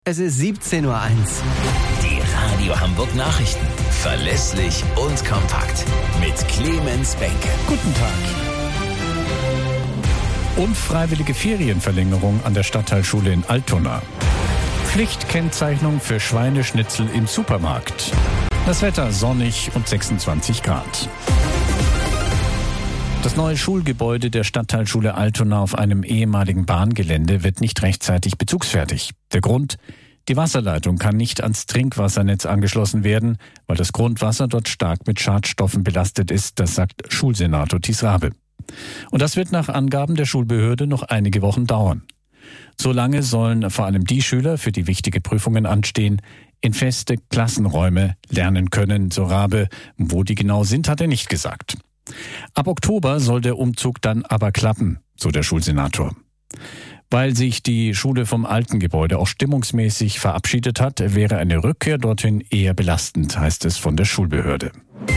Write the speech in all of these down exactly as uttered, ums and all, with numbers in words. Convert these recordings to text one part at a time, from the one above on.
Es ist siebzehn Uhr eins. Die Radio Hamburg Nachrichten. Verlässlich und kompakt. Mit Clemens Benke. Guten Tag. Unfreiwillige Ferienverlängerung an der Stadtteilschule in Altona. Pflichtkennzeichnung für Schweineschnitzel im Supermarkt. Das Wetter sonnig und sechsundzwanzig Grad. Das neue Schulgebäude der Stadtteilschule Altona auf einem ehemaligen Bahngelände wird nicht rechtzeitig bezugsfertig. Der Grund? Die Wasserleitung kann nicht ans Trinkwassernetz angeschlossen werden, weil das Grundwasser dort stark mit Schadstoffen belastet ist, das sagt Schulsenator Thies Rabe. Und das wird nach Angaben der Schulbehörde noch einige Wochen dauern. Solange sollen vor allem die Schüler, für die wichtige Prüfungen anstehen, in feste Klassenräume lernen können, so Rabe. Wo die genau sind, hat er nicht gesagt. Ab Oktober soll der Umzug dann aber klappen, so der Schulsenator. Weil sich die Schule vom alten Gebäude auch stimmungsmäßig verabschiedet hat, wäre eine Rückkehr dorthin eher belastend, heißt es von der Schulbehörde.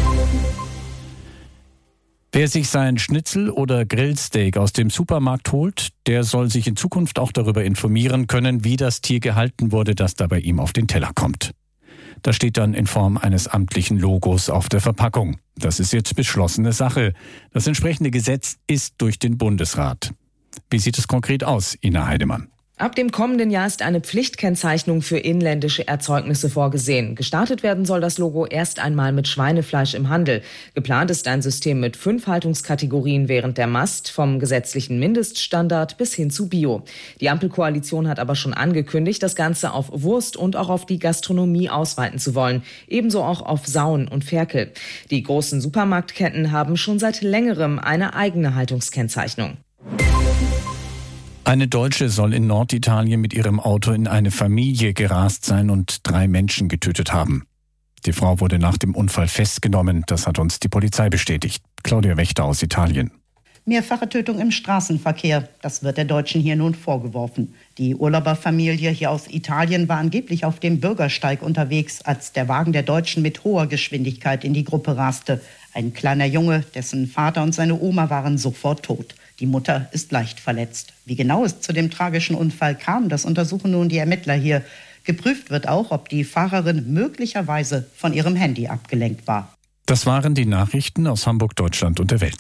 Wer sich sein Schnitzel oder Grillsteak aus dem Supermarkt holt, der soll sich in Zukunft auch darüber informieren können, wie das Tier gehalten wurde, das da bei ihm auf den Teller kommt. Das steht dann in Form eines amtlichen Logos auf der Verpackung. Das ist jetzt beschlossene Sache. Das entsprechende Gesetz ist durch den Bundesrat. Wie sieht es konkret aus, Ina Heidemann? Ab dem kommenden Jahr ist eine Pflichtkennzeichnung für inländische Erzeugnisse vorgesehen. Gestartet werden soll das Logo erst einmal mit Schweinefleisch im Handel. Geplant ist ein System mit fünf Haltungskategorien während der Mast, vom gesetzlichen Mindeststandard bis hin zu Bio. Die Ampelkoalition hat aber schon angekündigt, das Ganze auf Wurst und auch auf die Gastronomie ausweiten zu wollen. Ebenso auch auf Sauen und Ferkel. Die großen Supermarktketten haben schon seit längerem eine eigene Haltungskennzeichnung. Eine Deutsche soll in Norditalien mit ihrem Auto in eine Familie gerast sein und drei Menschen getötet haben. Die Frau wurde nach dem Unfall festgenommen, das hat uns die Polizei bestätigt. Claudia Wächter aus Italien. Mehrfache Tötung im Straßenverkehr, das wird der Deutschen hier nun vorgeworfen. Die Urlauberfamilie hier aus Italien war angeblich auf dem Bürgersteig unterwegs, als der Wagen der Deutschen mit hoher Geschwindigkeit in die Gruppe raste. Ein kleiner Junge, dessen Vater und seine Oma waren sofort tot. Die Mutter ist leicht verletzt. Wie genau es zu dem tragischen Unfall kam, das untersuchen nun die Ermittler hier. Geprüft wird auch, ob die Fahrerin möglicherweise von ihrem Handy abgelenkt war. Das waren die Nachrichten aus Hamburg, Deutschland und der Welt.